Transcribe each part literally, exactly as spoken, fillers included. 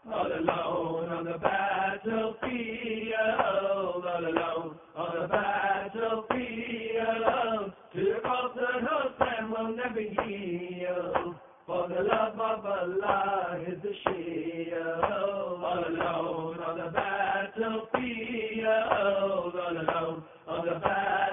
all alone on the battlefield, all alone on the battlefield. To the cross and Hussein will never yield. For the love of Allah is the shield. All alone on the battlefield, all alone on the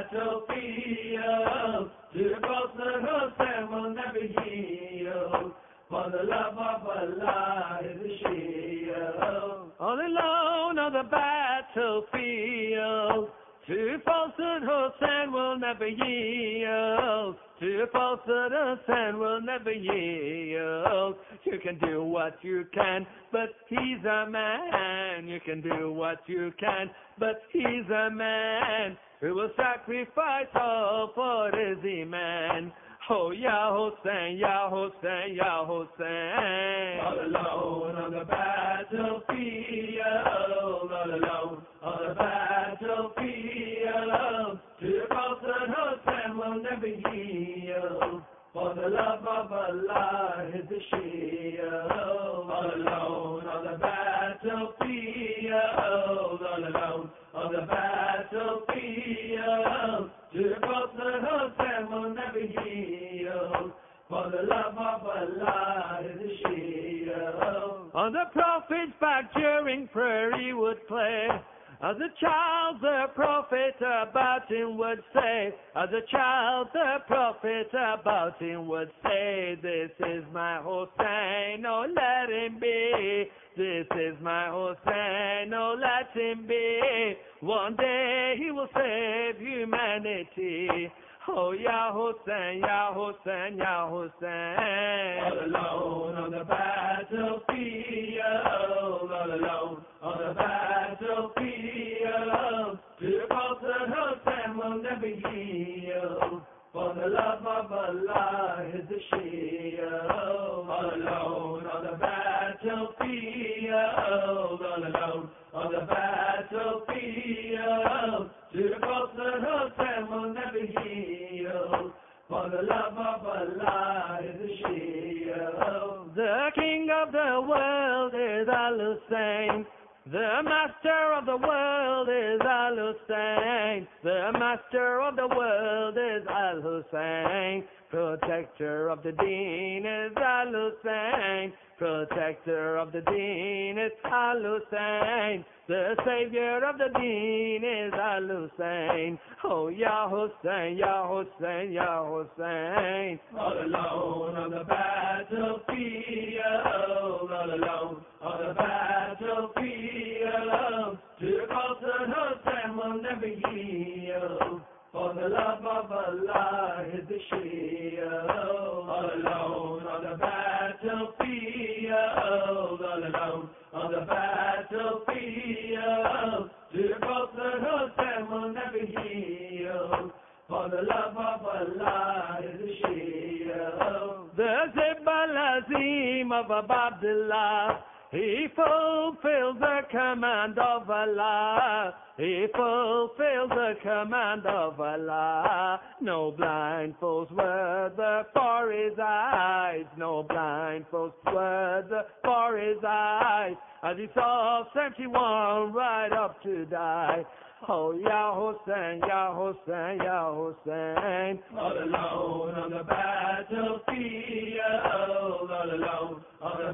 battlefield. To the cross and Hussein will never yield. For the love of Allah is the shield. All alone on the battlefield. To falsehood, Hussein will never yield. To falsehood, Hussein will never yield. You can do what you can, but he's a man. You can do what you can, but he's a man who will sacrifice all for his iman. Oh, Ya Hussein, Ya Hussein, Ya Hussein. All alone on the battlefield, all alone on the battlefield. To the cross and Hussein will never yield. For the love of Allah is the shield. All alone on the battlefield, all alone on the battlefield. To the cross and Hussein will never yield. For the love of Allah is the shield. On the prophet's back during prayer he would play. As a child the prophet about him would say, as a child the prophet about him would say, this is my Hussein, oh let him be. This is my Hussein, oh let him be. One day he will save humanity. Oh, Ya Hussein, Ya Hussein, Ya Hussein. All alone on the battlefield, all alone on the battlefield. To the cross and Hussein will never yield. For the love of Allah is the shield. All alone on the battlefield, all alone on the battlefield. To the cross and Hussein will never yield. For the love of Allah is the shield. The king of the world is Al-Hussein. The master of the world is Al-Hussein. The master of the world is Al-Hussein. Protector of the deen is Al-Hussein. Protector of the deen is Al-Hussein. The savior of the deen is Al-Hussein. Oh, Ya Hussein, Ya Hussein, Ya Hussein. All alone on the battlefield, all alone on the battlefield. To the cross and Hussein will never yield. For the love of Allah is the shield. All alone on the battlefield, all alone on the battlefield. To the cross and Hussein will never yield. For the love of Allah is the shield. The Zib al-Azim of Abdullah, he fulfilled the command of Allah. He fulfilled the command of Allah. No blindfolds were there for his eyes. No blindfolds were there for his eyes. As he saw seventy-one right up to die. Oh, Ya Hussein, Ya Hussein, Ya Hussein. All alone on the battlefield, all alone on the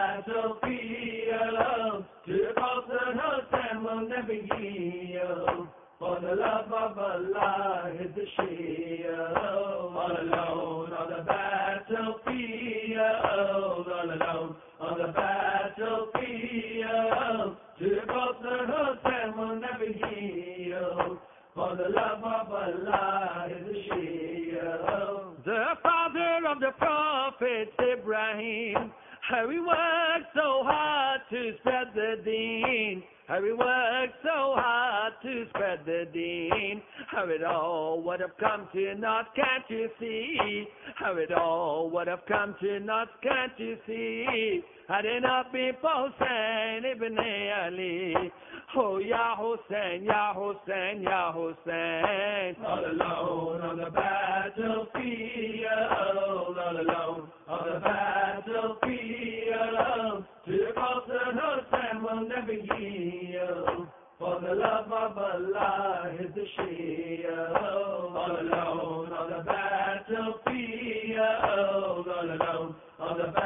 battlefield. To the cross and Hussein will never yield. For the love of Allah is the shield. All alone on the battlefield, all alone on the battlefield. To the cross and Hussein will never yield. For the love of Allah is the shield. The father of the prophets Ibrahim, how he worked so hard to spread the deen. How he worked so hard to spread the deen. How it all would have come to naught, can't you see? How it all would have come to naught, can't you see? Had it not been for Hussein ibn Ali. Oh, Ya Hussein, Ya Hussein, Ya Hussein. All alone on the battlefield, all alone on the battlefield. To the cross and all alone on the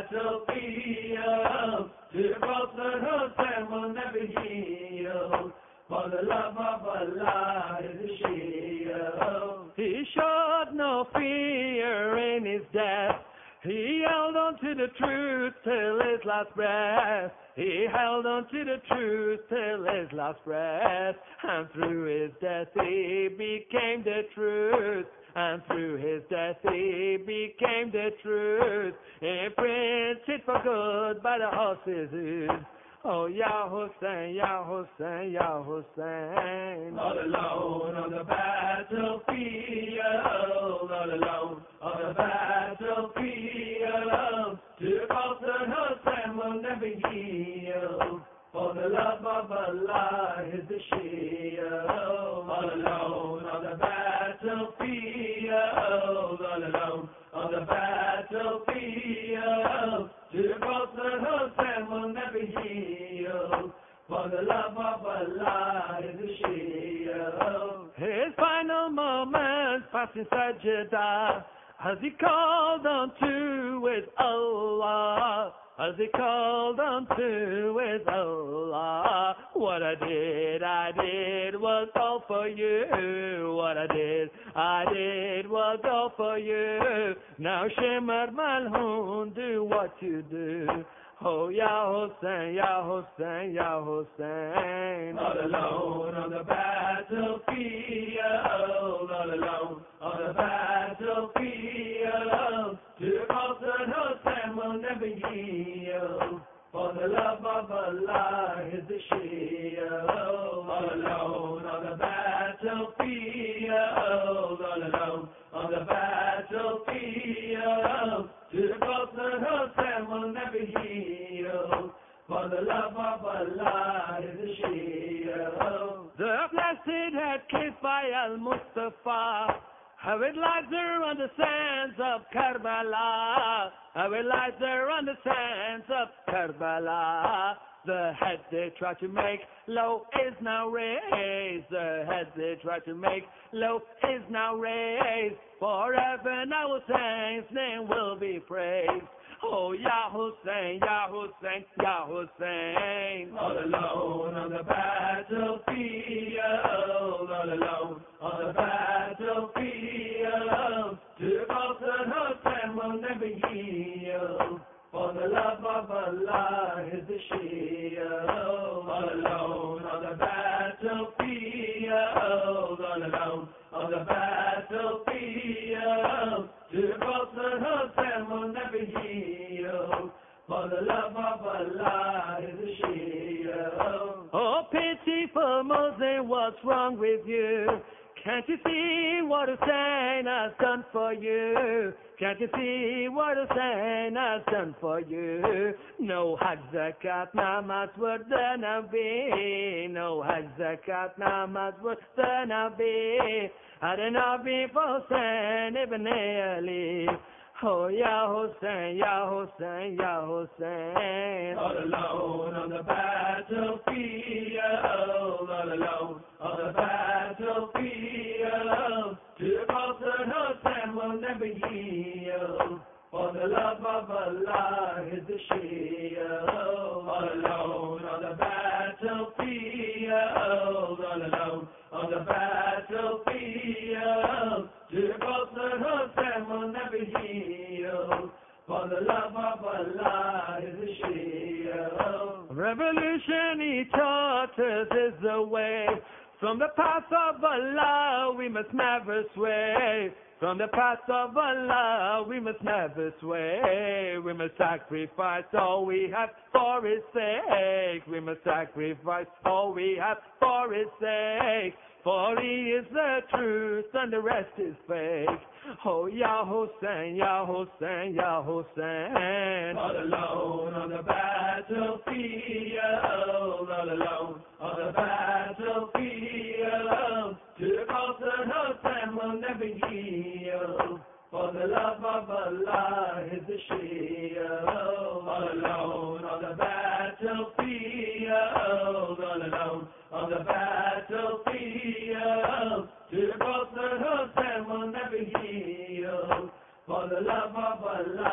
battlefield. To cross the Hussein will never yield, for the love of Allah is a shield. He showed no fear in his death. He held on to the truth till his last breath. He held on to the truth till his last breath. And through his death he became the truth. And through his death he became the truth. Imprinted for good by the horses. Oh, Ya Hussein, Ya Hussein, Ya Hussein. All alone on the battlefield, all alone on the battlefield. To cross the Hussein will never yield, for the love of Allah is the shield. All alone on the battlefield, all alone on the battlefield. To cross the Hussein will never yield, for the love of Allah is the shield. His final moments passing Sajda, as he called unto his Allah, as he called unto his Allah. What I did, I did was all for you. What I did, I did was all for you. Now Shimmer Malhoun, do what you do. Oh, Ya Hussein, Ya Hussein, Ya Hussein. All alone on the battlefield, all alone on the battlefield. To cross the Hussein will never yield, for the love of Allah is the shield. All alone on the battlefield, all alone on the battlefield. To cross the Hussein will never yield, for the love of Allah is the shield. The blessed head kissed by Al-Mustafa, how it lies there on the sands of Karbala, how it lies there on the sands of Karbala. The head they try to make low is now raised. The head they try to make low is now raised. Forever now Hussein's name will be praised. Oh, Ya Hussein, Ya Hussein, Ya Hussein. All alone on the battlefield, all alone on the battlefield. To cross the Hussein will never yield, for the love of Allah is the shield. All alone on the battlefield, all alone on the battlefield. To cross the Hussein will never yield, for the love of Allah is the shield. Oh, pitiful Muslim, what's wrong with you? Can't you see what Hussein has done for you? Can't you see what Hussein has done for you? No Hajj, Zakat, Namaz would there now be. No Hajj, Zakat, Namaz would there now be. Had it not been for Hussein ibn Ali. Oh, Ya Hussein, Ya Hussein, Ya Hussein. All alone on the battlefield, all alone on the battlefield. To cross the Hussein will never yield, for the love of Allah is the shield. All alone on the battlefield, all alone on the battlefield. To cross the Hussein will never yield, for the love of Allah is the shield. Revolution, he taught us, is the way. From the path of Allah we must never sway. From the path of Allah we must never sway. We must sacrifice all we have for His sake. We must sacrifice all we have for His sake. For He is the truth and the rest is fake. Oh, Ya Hussein, Ya Hussein, Ya Hussein. All alone on the battlefield, all alone on the battlefield. To cross the Hussein will never yield, for the love of Allah is the shield. All alone on the battlefield, all alone on the battlefield. To cross the Hussein will never yield, for the love of Allah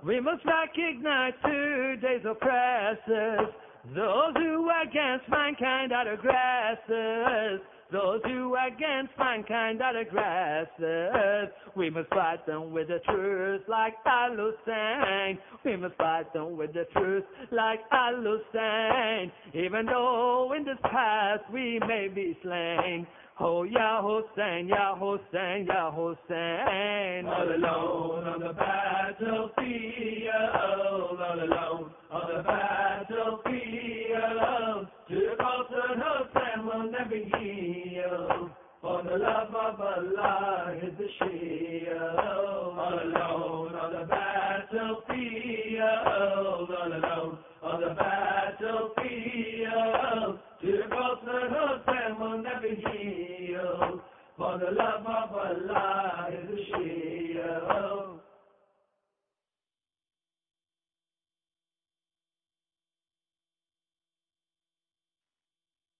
We must recognize today's oppressors, those who against mankind are aggressors, those who against mankind are aggressors. We must fight them with the truth like Al-Hussein. We must fight them with the truth like Al-Hussein. Even though in this past we may be slain. Oh, Ya Hussein, Ya Hussein, Ya Hussein. All alone on the battlefield, all alone on the battlefield. To the cause of Hussein will never yield. For the love of Allah is the shield. All alone on the battlefield, all alone on the battlefield. To the cause of Hussein will never yield. For the love of Allah is the shield.